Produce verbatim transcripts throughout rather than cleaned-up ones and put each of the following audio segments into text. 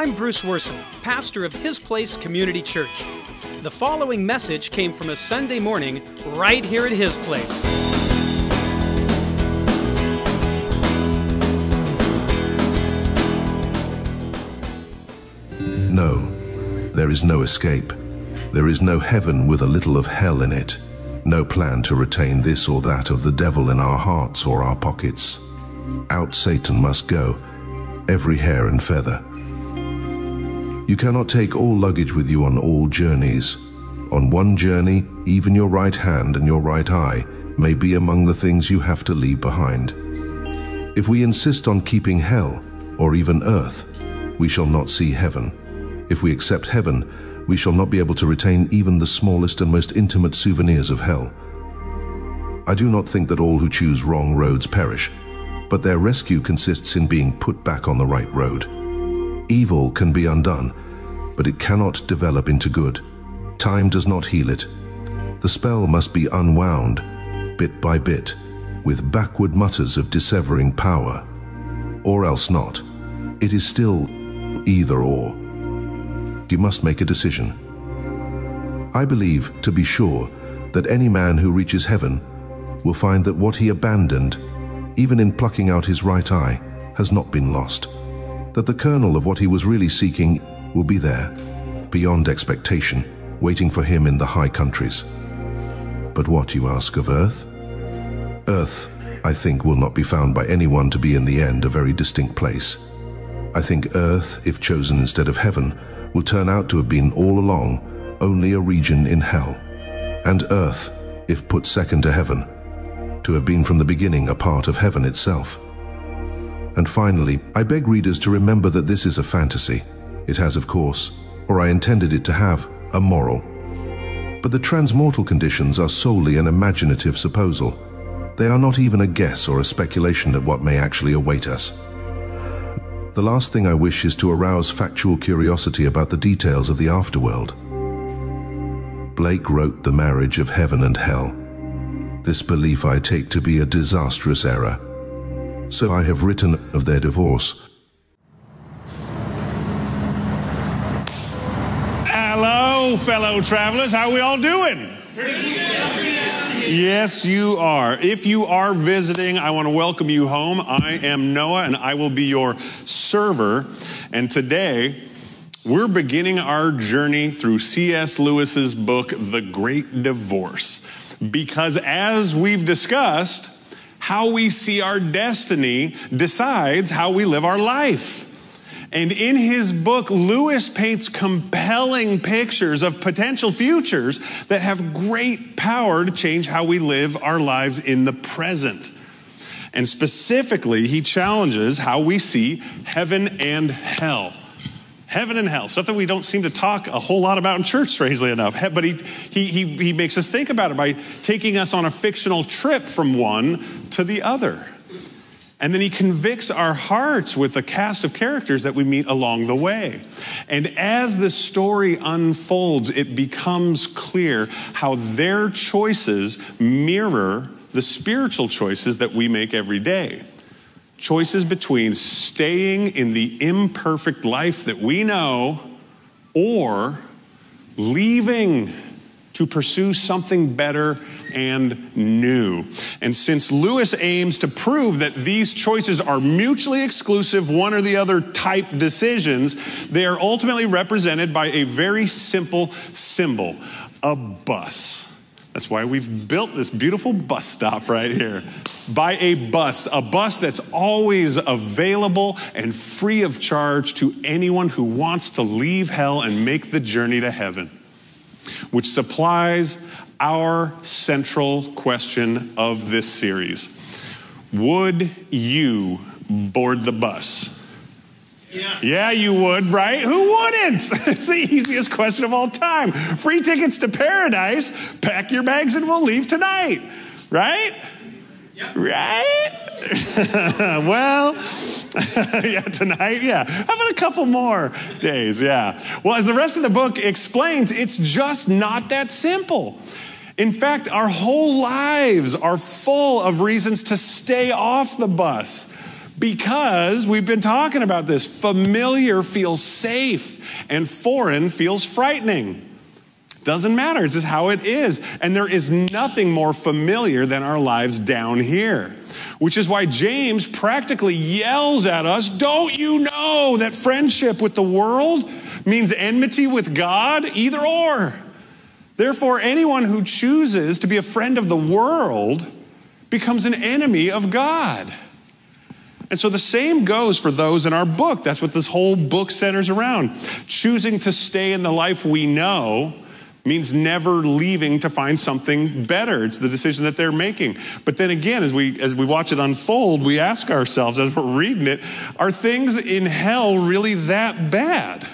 I'm Bruce Worson, pastor of His Place Community Church. The following message came from a Sunday morning right here at His Place. No, there is no escape. There is no heaven with a little of hell in it. No plan to retain this or that of the devil in our hearts or our pockets. Out Satan must go, every hair and feather. You cannot take all luggage with you on all journeys. On one journey, even your right hand and your right eye may be among the things you have to leave behind. If we insist on keeping hell, or even earth, we shall not see heaven. If we accept heaven, we shall not be able to retain even the smallest and most intimate souvenirs of hell. I do not think that all who choose wrong roads perish, but their rescue consists in being put back on the right road. Evil can be undone, but it cannot develop into good. Time does not heal it. The spell must be unwound, bit by bit, with backward mutters of dissevering power. Or else not. It is still either or. You must make a decision. I believe, to be sure, that any man who reaches heaven will find that what he abandoned, even in plucking out his right eye, has not been lost. That the kernel of what he was really seeking will be there, beyond expectation, waiting for him in the high countries. But what, you ask, of earth? Earth, I think, will not be found by anyone to be in the end a very distinct place. I think earth, if chosen instead of heaven, will turn out to have been all along only a region in hell, and earth, if put second to heaven, to have been from the beginning a part of heaven itself. And finally, I beg readers to remember that this is a fantasy. It has, of course, or I intended it to have, a moral. But the transmortal conditions are solely an imaginative supposal. They are not even a guess or a speculation at what may actually await us. The last thing I wish is to arouse factual curiosity about the details of the afterworld. Blake wrote The Marriage of Heaven and Hell. This belief I take to be a disastrous error. So I have written of their divorce. Hello, fellow travelers. How are we all doing? Pretty good. Yes, you are. If you are visiting, I want to welcome you home. I am Noah, and I will be your server. And today, we're beginning our journey through C S Lewis's book, The Great Divorce. Because as we've discussed, how we see our destiny decides how we live our life. And in his book, Lewis paints compelling pictures of potential futures that have great power to change how we live our lives in the present. And specifically, he challenges how we see heaven and hell. Heaven and hell, something we don't seem to talk a whole lot about in church, strangely enough. But he, he, he, he makes us think about it by taking us on a fictional trip from one to the other. And then he convicts our hearts with the cast of characters that we meet along the way. And as the story unfolds, it becomes clear how their choices mirror the spiritual choices that we make every day. Choices between staying in the imperfect life that we know or leaving to pursue something better and new. And since Lewis aims to prove that these choices are mutually exclusive, one or the other type decisions, they are ultimately represented by a very simple symbol, a bus. That's why we've built this beautiful bus stop right here. By a bus, a bus that's always available and free of charge to anyone who wants to leave hell and make the journey to heaven, which supplies our central question of this series. Would you board the bus? Yeah. Yeah, you would, right? Who wouldn't? It's the easiest question of all time. Free tickets to paradise. Pack your bags and we'll leave tonight. Right? Yep. Right? Well, yeah, tonight, yeah. How about a couple more days? Yeah. Well, as the rest of the book explains, it's just not that simple. In fact, our whole lives are full of reasons to stay off the bus. Because we've been talking about this. Familiar feels safe and foreign feels frightening. Doesn't matter. It's just how it is. And there is nothing more familiar than our lives down here. Which is why James practically yells at us, don't you know that friendship with the world means enmity with God? Either or. Therefore, anyone who chooses to be a friend of the world becomes an enemy of God. And so the same goes for those in our book. That's what this whole book centers around. Choosing to stay in the life we know means never leaving to find something better. It's the decision that they're making. But then again, as we as we watch it unfold, we ask ourselves as we're reading it, are things in hell really that bad?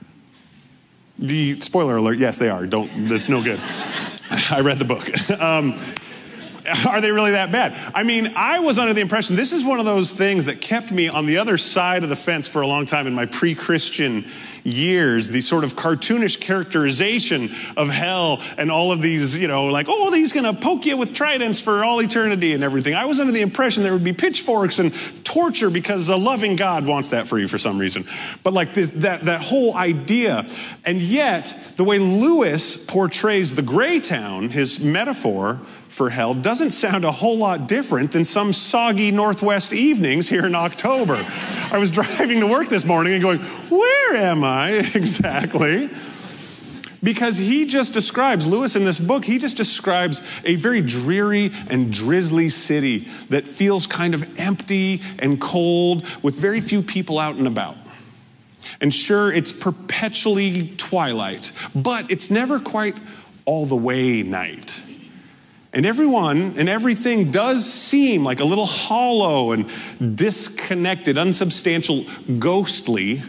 The spoiler alert, yes, they are. Don't, that's no good. I read the book. Um, Are they really that bad? I mean, I was under the impression, this is one of those things that kept me on the other side of the fence for a long time in my pre-Christian years, the sort of cartoonish characterization of hell and all of these, you know, like, oh, he's going to poke you with tridents for all eternity and everything. I was under the impression there would be pitchforks and torture because a loving God wants that for you for some reason. But like this, that, that whole idea. And yet, the way Lewis portrays the gray town, his metaphor for hell, doesn't sound a whole lot different than some soggy Northwest evenings here in October. I was driving to work this morning and going, where am I exactly? Because he just describes, Lewis in this book, he just describes a very dreary and drizzly city that feels kind of empty and cold with very few people out and about. And sure, it's perpetually twilight, but it's never quite all the way night. And everyone and everything does seem like a little hollow and disconnected, unsubstantial, ghostly.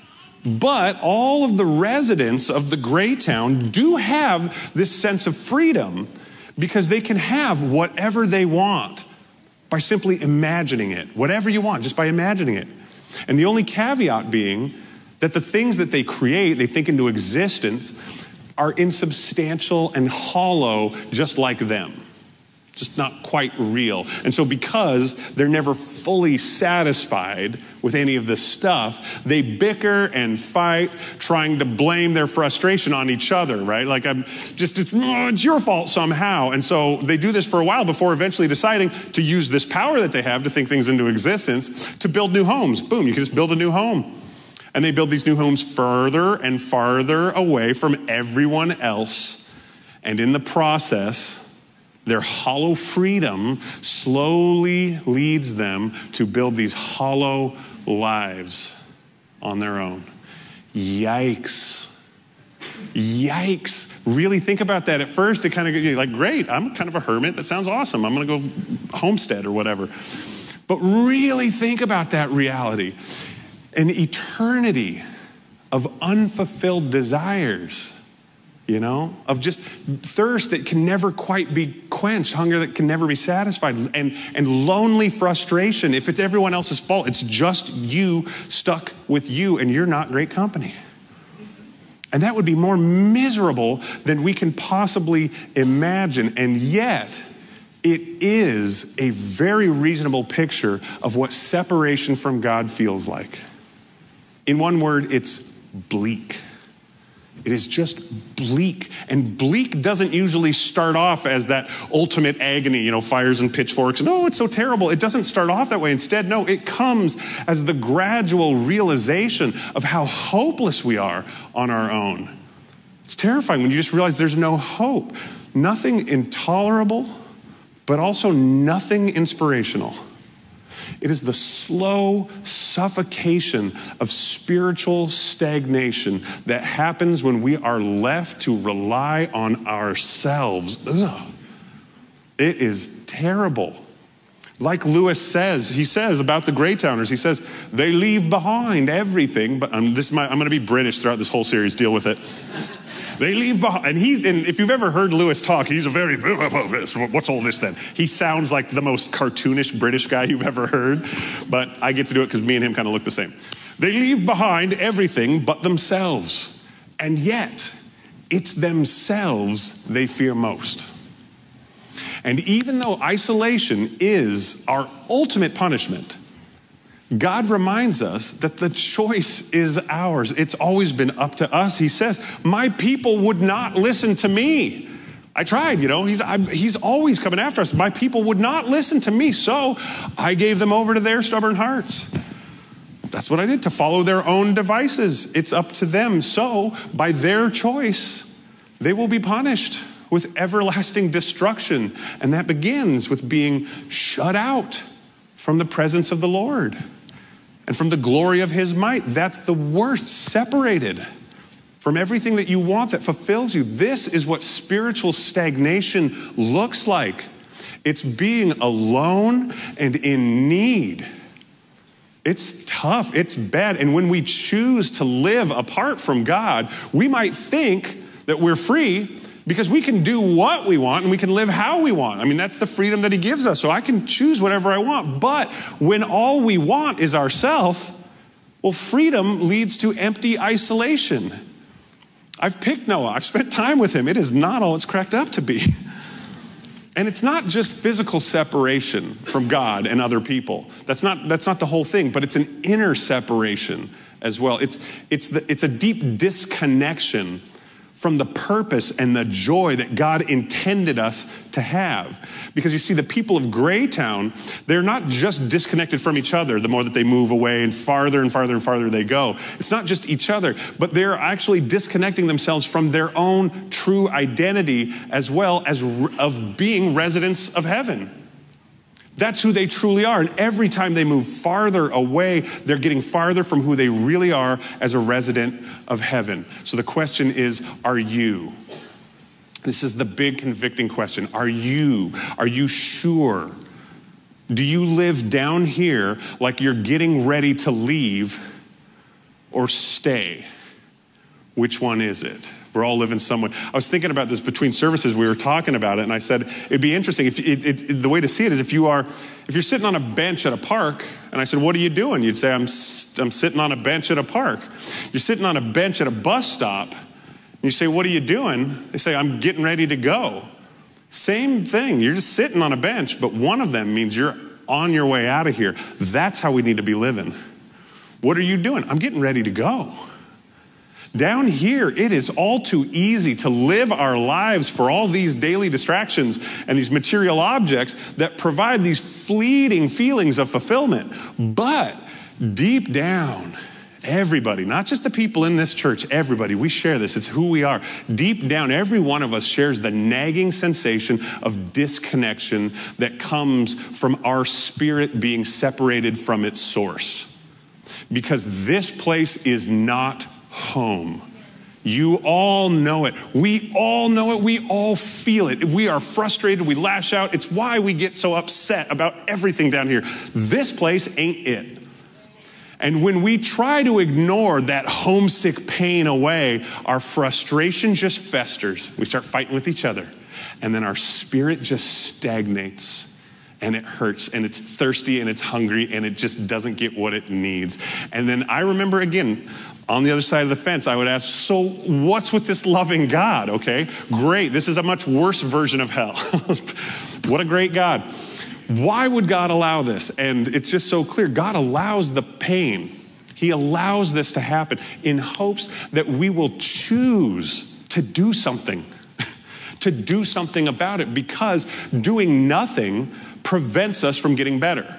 But all of the residents of the gray town do have this sense of freedom because they can have whatever they want by simply imagining it. Whatever you want, just by imagining it. And the only caveat being that the things that they create, they think into existence, are insubstantial and hollow, just like them. Just not quite real. And so because they're never fully satisfied with any of this stuff, they bicker and fight, trying to blame their frustration on each other, right? Like, I'm just, it's, oh, it's your fault somehow. And so they do this for a while before eventually deciding to use this power that they have to think things into existence to build new homes. Boom, you can just build a new home. And they build these new homes further and farther away from everyone else. And in the process, their hollow freedom slowly leads them to build these hollow lives on their own. Yikes. Yikes. Really think about that. At first, it kind of gets like, great, I'm kind of a hermit. That sounds awesome. I'm going to go homestead or whatever. But really think about that reality. An eternity of unfulfilled desires, you know, of just thirst that can never quite be quenched, hunger that can never be satisfied, and, and lonely frustration. If it's everyone else's fault, it's just you stuck with you, and you're not great company. And that would be more miserable than we can possibly imagine. And yet, it is a very reasonable picture of what separation from God feels like. In one word, it's bleak. It is just bleak. And bleak doesn't usually start off as that ultimate agony, you know, fires and pitchforks. No, it's so terrible. It doesn't start off that way. Instead, no, it comes as the gradual realization of how hopeless we are on our own. It's terrifying when you just realize there's no hope. Nothing intolerable, but also nothing inspirational. It is the slow suffocation of spiritual stagnation that happens when we are left to rely on ourselves. Ugh. It is terrible. Like Lewis says, he says about the Greytowners, he says, they leave behind everything, but um, this is my, I'm going to be British throughout this whole series, deal with it. They leave behind, and he, and if you've ever heard Lewis talk, he's a very, what's all this then? He sounds like the most cartoonish British guy you've ever heard, but I get to do it because me and him kind of look the same. They leave behind everything but themselves, and yet it's themselves they fear most. And even though isolation is our ultimate punishment, God reminds us that the choice is ours. It's always been up to us. He says, my people would not listen to me. I tried, you know, he's, I'm, he's always coming after us. My people would not listen to me, so I gave them over to their stubborn hearts. That's what I did, to follow their own devices. It's up to them. So by their choice, they will be punished with everlasting destruction. And that begins with being shut out from the presence of the Lord and from the glory of his might. That's the worst, separated from everything that you want that fulfills you. This is what spiritual stagnation looks like. It's being alone and in need. It's tough, it's bad. And when we choose to live apart from God, we might think that we're free because we can do what we want and we can live how we want. I mean, that's the freedom that he gives us. So I can choose whatever I want. But when all we want is ourself, well, freedom leads to empty isolation. I've picked Noah. I've spent time with him. It is not all it's cracked up to be. And it's not just physical separation from God and other people. That's not, that's not the whole thing, but it's an inner separation as well. It's, it's, the, it's a deep disconnection from the purpose and the joy that God intended us to have. Because you see, the people of Greytown, they're not just disconnected from each other the more that they move away and farther and farther and farther they go. It's not just each other, but they're actually disconnecting themselves from their own true identity as well as of being residents of heaven. That's who they truly are. And every time they move farther away, they're getting farther from who they really are as a resident of heaven. So the question is, are you? This is the big convicting question. Are you? Are you sure? Do you live down here like you're getting ready to leave or stay? Which one is it? We're all living somewhere. I was thinking about this between services. We were talking about it, and I said it'd be interesting. If it, it, it, the way to see it is if you are, if you're sitting on a bench at a park, and I said, "What are you doing?" You'd say, "I'm I'm sitting on a bench at a park." You're sitting on a bench at a bus stop, and you say, "What are you doing?" They say, "I'm getting ready to go." Same thing. You're just sitting on a bench, but one of them means you're on your way out of here. That's how we need to be living. What are you doing? I'm getting ready to go. Down here, it is all too easy to live our lives for all these daily distractions and these material objects that provide these fleeting feelings of fulfillment. But deep down, everybody, not just the people in this church, everybody, we share this. It's who we are. Deep down, every one of us shares the nagging sensation of disconnection that comes from our spirit being separated from its source. Because this place is not home. You all know it. We all know it. We all feel it. We are frustrated. We lash out. It's why we get so upset about everything down here. This place ain't it. And when we try to ignore that homesick pain away, our frustration just festers. We start fighting with each other. And then our spirit just stagnates. And it hurts, and it's thirsty, and it's hungry, and it just doesn't get what it needs. And then I remember again, on the other side of the fence, I would ask, so what's with this loving God, okay? Great, this is a much worse version of hell. What a great God. Why would God allow this? And it's just so clear. God allows the pain. He allows this to happen in hopes that we will choose to do something, to do something about it, because doing nothing prevents us from getting better.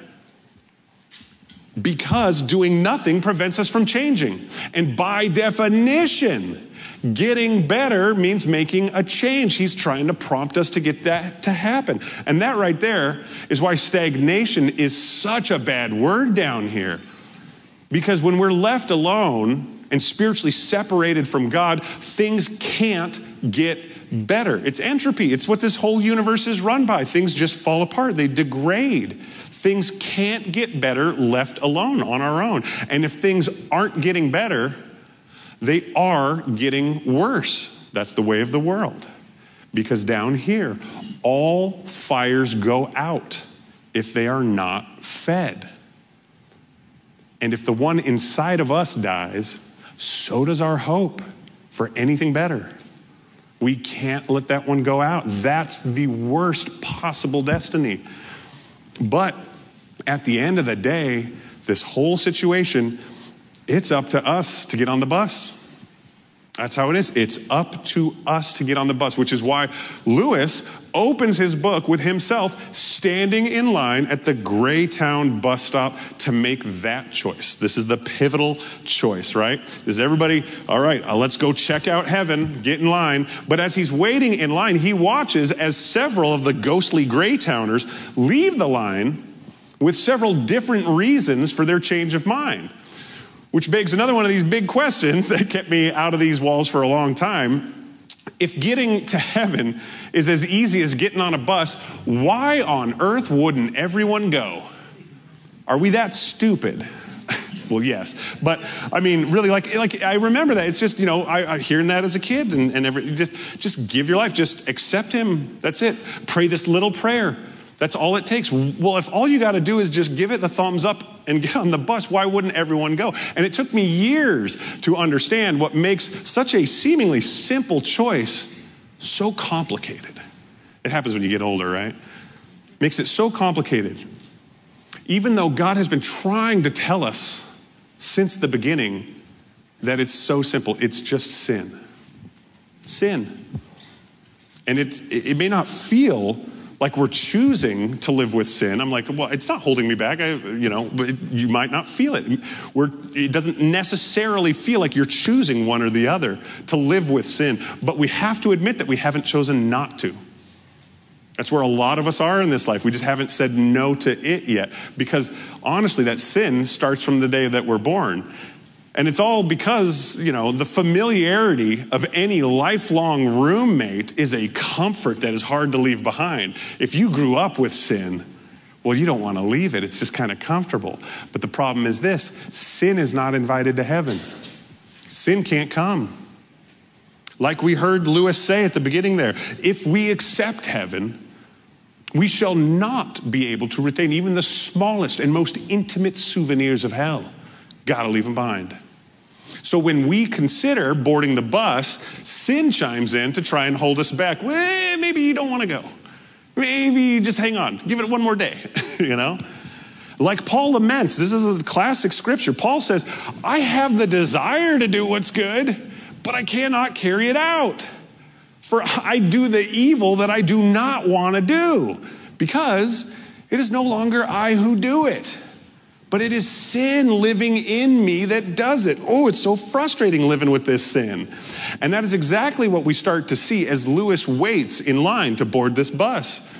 Because doing nothing prevents us from changing. And by definition, getting better means making a change. He's trying to prompt us to get that to happen. And that right there is why stagnation is such a bad word down here. Because when we're left alone and spiritually separated from God, things can't get better. It's entropy. It's what this whole universe is run by. Things just fall apart. They degrade. Things can't get better left alone on our own. And if things aren't getting better, they are getting worse. That's the way of the world. Because down here, all fires go out if they are not fed. And if the one inside of us dies, so does our hope for anything better. We can't let that one go out. That's the worst possible destiny. But at the end of the day, this whole situation, it's up to us to get on the bus. That's how it is. It's up to us to get on the bus, which is why Lewis opens his book with himself standing in line at the Greytown bus stop to make that choice. This is the pivotal choice, right? Is everybody, all right, uh, let's go check out heaven, get in line. But as he's waiting in line, he watches as several of the ghostly Greytowners leave the line with several different reasons for their change of mind. Which begs another one of these big questions that kept me out of these walls for a long time. If getting to heaven is as easy as getting on a bus, why on earth wouldn't everyone go? Are we that stupid? Well, yes. But I mean, really, like, like I remember that. It's just, you know, I, I hearing that as a kid and, and every, just, just give your life. Just accept him. That's it. Pray this little prayer. That's all it takes. Well, if all you got to do is just give it the thumbs up and get on the bus, why wouldn't everyone go? And it took me years to understand what makes such a seemingly simple choice so complicated. It happens when you get older, right? Makes it so complicated. Even though God has been trying to tell us since the beginning that it's so simple. It's just sin. Sin. And it, it may not feel like we're choosing to live with sin. I'm like, well, it's not holding me back. I, you know, but it, you might not feel it. We're, it doesn't necessarily feel like you're choosing one or the other to live with sin. But we have to admit that we haven't chosen not to. That's where a lot of us are in this life. We just haven't said no to it yet. Because honestly, that sin starts from the day that we're born. And it's all because, you know, the familiarity of any lifelong roommate is a comfort that is hard to leave behind. If you grew up with sin, well, you don't want to leave it. It's just kind of comfortable. But the problem is this: sin is not invited to heaven. Sin can't come. Like we heard Lewis say at the beginning there, if we accept heaven, we shall not be able to retain even the smallest and most intimate souvenirs of hell. Got to leave them behind. So when we consider boarding the bus, sin chimes in to try and hold us back. Well, maybe you don't want to go. Maybe just hang on. Give it one more day, you know? Like Paul laments, this is a classic scripture. Paul says, I have the desire to do what's good, but I cannot carry it out. For I do the evil that I do not want to do, because it is no longer I who do it, but it is sin living in me that does it. Oh, it's so frustrating living with this sin. And that is exactly what we start to see as Lewis waits in line to board this bus.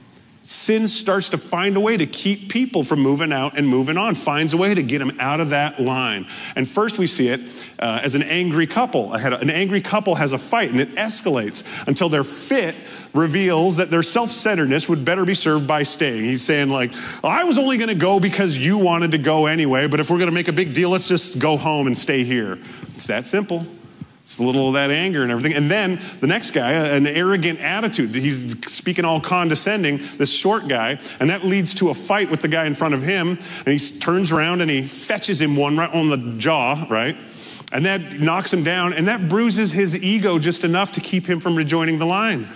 Sin starts to find a way to keep people from moving out and moving on, finds a way to get them out of that line. And first we see it uh, as an angry couple. An angry couple has a fight, and it escalates until their fit reveals that their self-centeredness would better be served by staying. He's saying like, I was only going to go because you wanted to go anyway, but if we're going to make a big deal, let's just go home and stay here. It's that simple. It's a little of that anger and everything. And then the next guy, an arrogant attitude. He's speaking all condescending, this short guy, and that leads to a fight with the guy in front of him. And he turns around and he fetches him one right on the jaw, right? And that knocks him down, and that bruises his ego just enough to keep him from rejoining the line.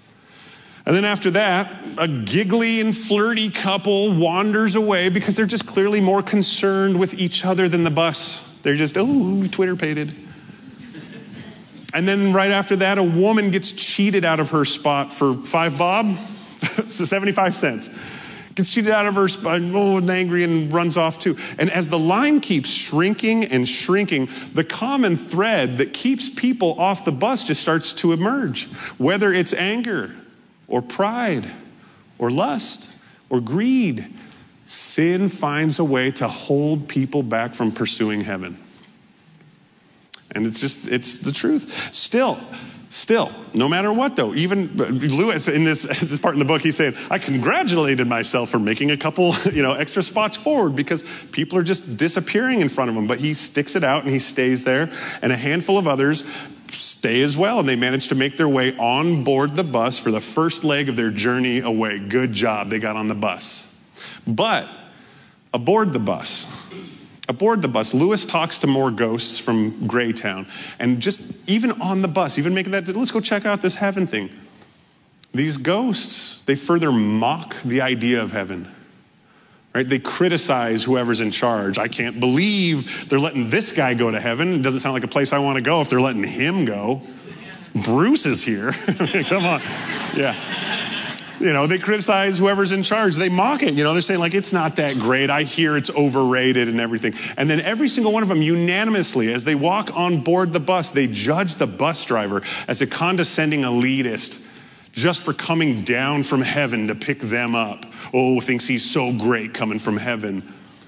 And then after that, a giggly and flirty couple wanders away because they're just clearly more concerned with each other than the bus. They're just, oh, Twitter-pated. And then right after that, a woman gets cheated out of her spot for five bob, so seventy-five cents. Gets cheated out of her spot, oh, and angry, and runs off too. And as the line keeps shrinking and shrinking, the common thread that keeps people off the bus just starts to emerge. Whether it's anger or pride or lust or greed, sin finds a way to hold people back from pursuing heaven. And it's just, it's the truth. Still, still, no matter what though, even Lewis in this, this part in the book, he's saying, I congratulated myself for making a couple, you know, extra spots forward because people are just disappearing in front of him. But he sticks it out and he stays there, and a handful of others stay as well. And they manage to make their way on board the bus for the first leg of their journey away. Good job, they got on the bus. But aboard the bus, Aboard the bus, Lewis talks to more ghosts from Greytown. And just even on the bus, even making that, let's go check out this heaven thing. These ghosts, they further mock the idea of heaven. right? They criticize whoever's in charge. I can't believe they're letting this guy go to heaven. It doesn't sound like a place I want to go if they're letting him go. Bruce is here. Come on. Yeah. You know, they criticize whoever's in charge. They mock it. You know, they're saying, like, it's not that great. I hear it's overrated and everything. And then every single one of them unanimously, as they walk on board the bus, they judge the bus driver as a condescending elitist just for coming down from heaven to pick them up. Oh, thinks he's so great coming from heaven.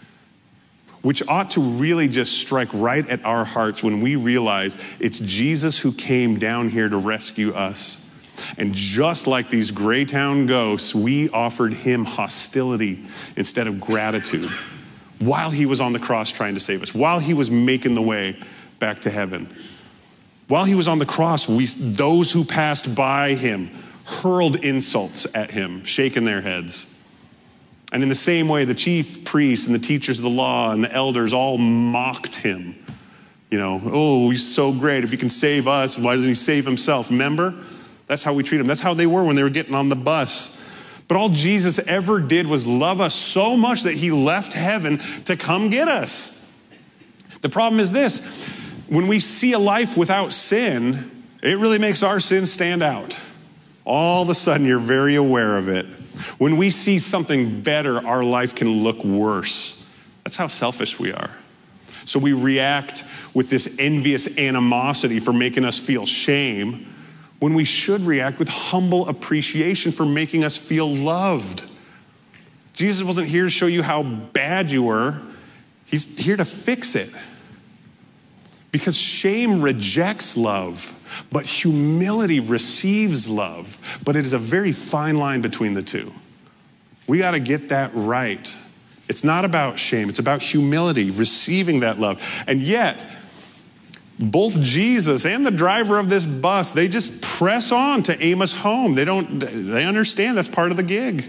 Which ought to really just strike right at our hearts when we realize it's Jesus who came down here to rescue us. And just like these Greytown ghosts, we offered him hostility instead of gratitude while he was on the cross trying to save us, while he was making the way back to heaven. While he was on the cross, we, those who passed by him hurled insults at him, shaking their heads. And in the same way, the chief priests and the teachers of the law and the elders all mocked him. You know, oh, he's so great. If he can save us, why doesn't he save himself? Remember? That's how we treat them. That's how they were when they were getting on the bus. But all Jesus ever did was love us so much that he left heaven to come get us. The problem is this. When we see a life without sin, it really makes our sin stand out. All of a sudden, you're very aware of it. When we see something better, our life can look worse. That's how selfish we are. So we react with this envious animosity for making us feel shame, when we should react with humble appreciation for making us feel loved. Jesus wasn't here to show you how bad you were. He's here to fix it. Because shame rejects love, but humility receives love. But it is a very fine line between the two. We got to get that right. It's not about shame. It's about humility, receiving that love. And yet, both Jesus and the driver of this bus, they just press on to aim us home. They don't, they understand that's part of the gig.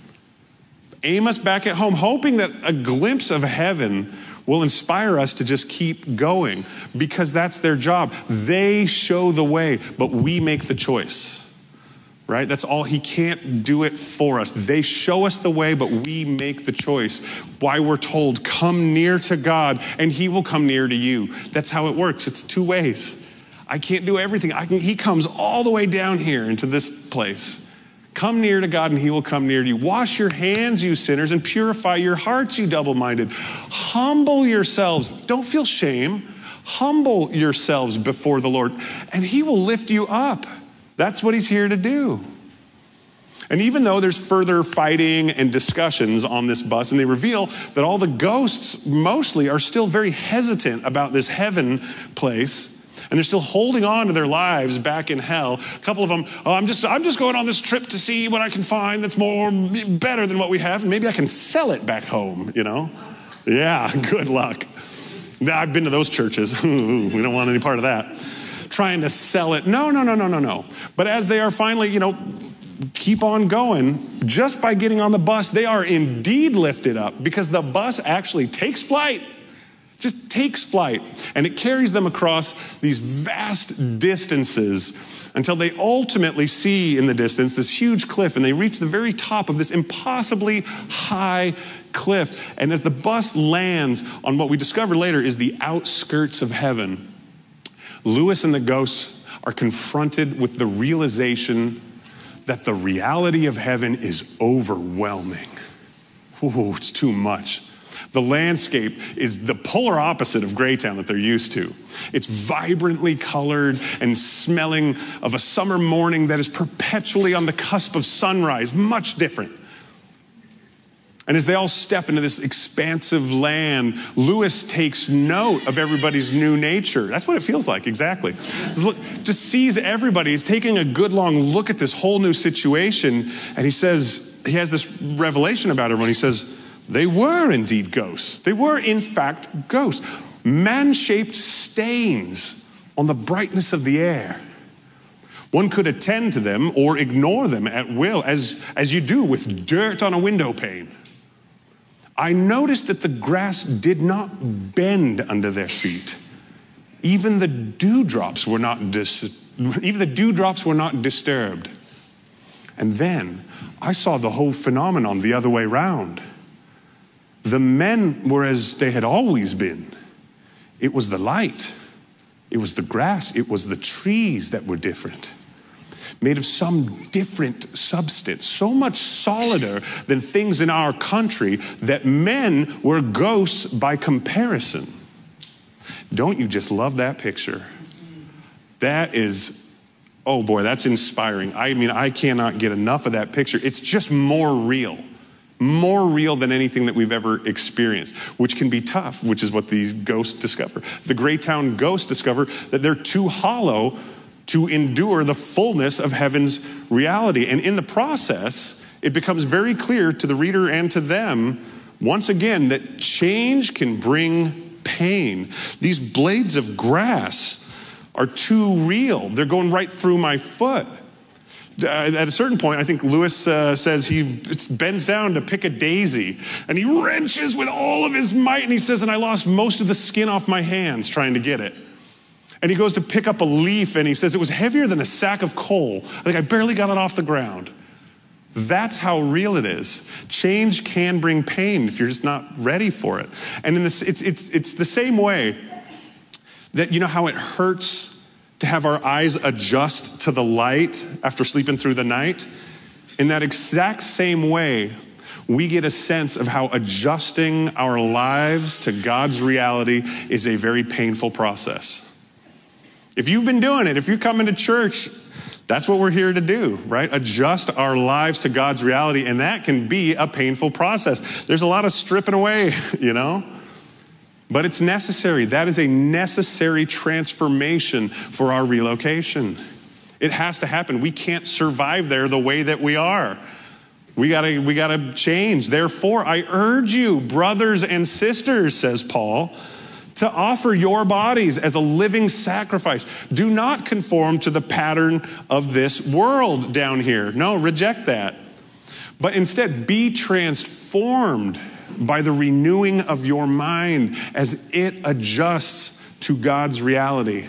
Aim us back at home, hoping that a glimpse of heaven will inspire us to just keep going, because that's their job. They show the way, but we make the choice. Right? That's all. He can't do it for us. They show us the way, but we make the choice. Why we're told, come near to God and he will come near to you. That's how it works. It's two ways. I can't do everything. I can, he comes all the way down here into this place. Come near to God and he will come near to you. Wash your hands, you sinners, and purify your hearts, you double-minded. Humble yourselves. Don't feel shame. Humble yourselves before the Lord and he will lift you up. That's what he's here to do. And even though there's further fighting and discussions on this bus, and they reveal that all the ghosts mostly are still very hesitant about this heaven place, and they're still holding on to their lives back in hell. A couple of them, oh, I'm just, I'm just going on this trip to see what I can find that's more better than what we have, and maybe I can sell it back home, you know? Yeah, good luck. Now, I've been to those churches. We don't want any part of that. Trying to sell it. No, no, no, no, no, no. But as they are finally, you know, keep on going, just by getting on the bus, they are indeed lifted up because the bus actually takes flight. Just takes flight. And it carries them across these vast distances until they ultimately see in the distance this huge cliff, and they reach the very top of this impossibly high cliff. And as the bus lands on what we discover later is the outskirts of heaven, Lewis and the ghosts are confronted with the realization that the reality of heaven is overwhelming. Ooh, it's too much. The landscape is the polar opposite of Greytown that they're used to. It's vibrantly colored and smelling of a summer morning that is perpetually on the cusp of sunrise, much different. And as they all step into this expansive land, Lewis takes note of everybody's new nature. That's what it feels like, exactly. Just sees everybody. He's taking a good long look at this whole new situation, and he says, he has this revelation about everyone. He says, they were indeed ghosts. They were, in fact, ghosts. Man-shaped stains on the brightness of the air. One could attend to them or ignore them at will, as, as you do with dirt on a window pane. I noticed that the grass did not bend under their feet. Even the dewdrops were not dis- even the dewdrops were not disturbed. And then I saw the whole phenomenon the other way round. The men were as they had always been. It was the light. It was the grass. It was the trees that were different, made of some different substance, so much solider than things in our country that men were ghosts by comparison. Don't you just love that picture? That is, oh boy, that's inspiring. I mean, I cannot get enough of that picture. It's just more real. More real than anything that we've ever experienced, which can be tough, which is what these ghosts discover. The Greytown ghosts discover that they're too hollow to endure the fullness of heaven's reality. And in the process, it becomes very clear to the reader and to them, once again, that change can bring pain. These blades of grass are too real. They're going right through my foot. Uh, at a certain point, I think Lewis uh, says he bends down to pick a daisy, and he wrenches with all of his might, and he says, and I lost most of the skin off my hands trying to get it. And he goes to pick up a leaf, and he says, it was heavier than a sack of coal. I think I barely got it off the ground. That's how real it is. Change can bring pain if you're just not ready for it. And in this, it's, it's, it's the same way that, you know how it hurts to have our eyes adjust to the light after sleeping through the night? In that exact same way, we get a sense of how adjusting our lives to God's reality is a very painful process. If you've been doing it, if you're coming to church, that's what we're here to do, right? Adjust our lives to God's reality, and that can be a painful process. There's a lot of stripping away, you know? But it's necessary. That is a necessary transformation for our relocation. It has to happen. We can't survive there the way that we are. We gotta, we gotta change. Therefore, I urge you, brothers and sisters, says Paul, to offer your bodies as a living sacrifice. Do not conform to the pattern of this world down here. No, reject that. But instead, be transformed by the renewing of your mind as it adjusts to God's reality.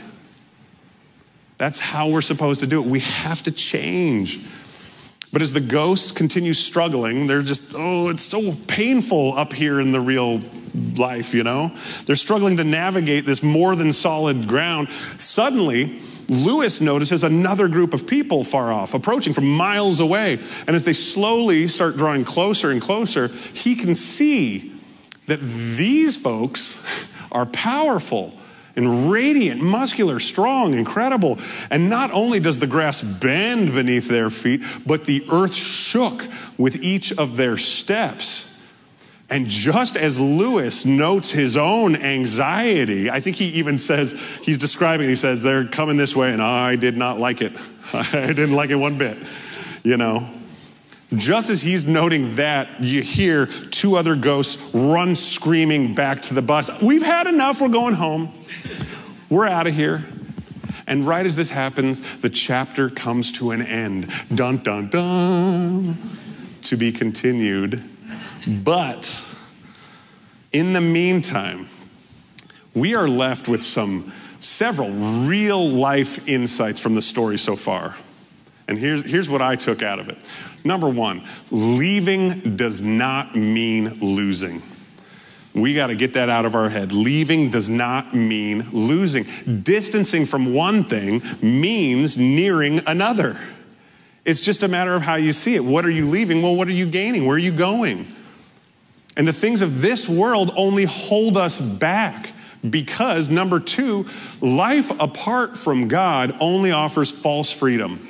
That's how we're supposed to do it. We have to change. But as the ghosts continue struggling, they're just, oh, it's so painful up here in the real life, you know? They're struggling to navigate this more than solid ground. Suddenly, Lewis notices another group of people far off, approaching from miles away. And as they slowly start drawing closer and closer, he can see that these folks are powerful and radiant, muscular, strong, incredible. And not only does the grass bend beneath their feet, but the earth shook with each of their steps. And just as Lewis notes his own anxiety, I think he even says, he's describing, he says, they're coming this way, and I did not like it. I didn't like it one bit, you know. Just as he's noting that, you hear two other ghosts run screaming back to the bus. We've had enough, we're going home. We're out of here. And right as this happens, the chapter comes to an end. Dun, dun, dun. To be continued. But in the meantime, we are left with some several real life insights from the story so far. And here's, here's what I took out of it. Number one, leaving does not mean losing. We got to get that out of our head. Leaving does not mean losing. Distancing from one thing means nearing another. It's just a matter of how you see it. What are you leaving? Well, what are you gaining? Where are you going? And the things of this world only hold us back because, number two, life apart from God only offers false freedom.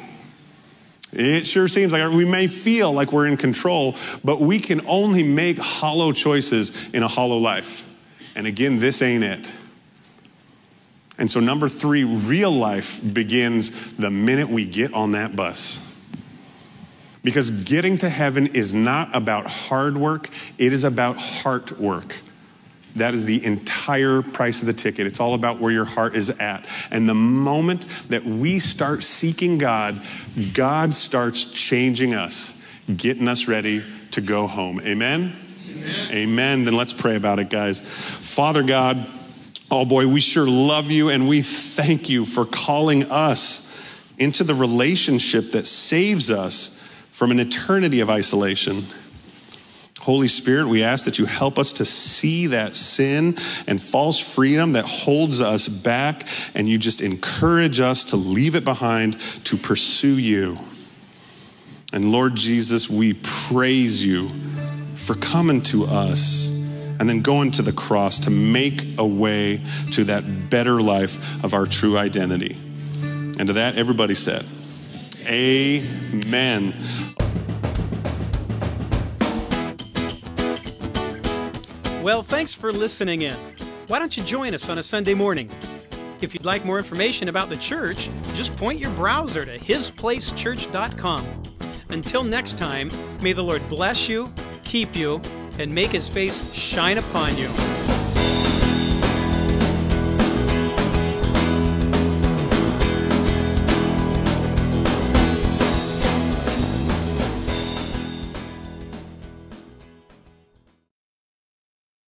It sure seems like we may feel like we're in control, but we can only make hollow choices in a hollow life. And again, this ain't it. And so number three, real life begins the minute we get on that bus. Because getting to heaven is not about hard work, it is about heart work. That is the entire price of the ticket. It's all about where your heart is at. And the moment that we start seeking God, God starts changing us, getting us ready to go home. Amen? Amen. Amen. Then let's pray about it, guys. Father God, oh boy, we sure love you and we thank you for calling us into the relationship that saves us from an eternity of isolation. Holy Spirit, we ask that you help us to see that sin and false freedom that holds us back, and you just encourage us to leave it behind, to pursue you. And Lord Jesus, we praise you for coming to us and then going to the cross to make a way to that better life of our true identity. And to that, everybody said, amen. Well, thanks for listening in. Why don't you join us on a Sunday morning? If you'd like more information about the church, just point your browser to his place church dot com. Until next time, may the Lord bless you, keep you, and make his face shine upon you.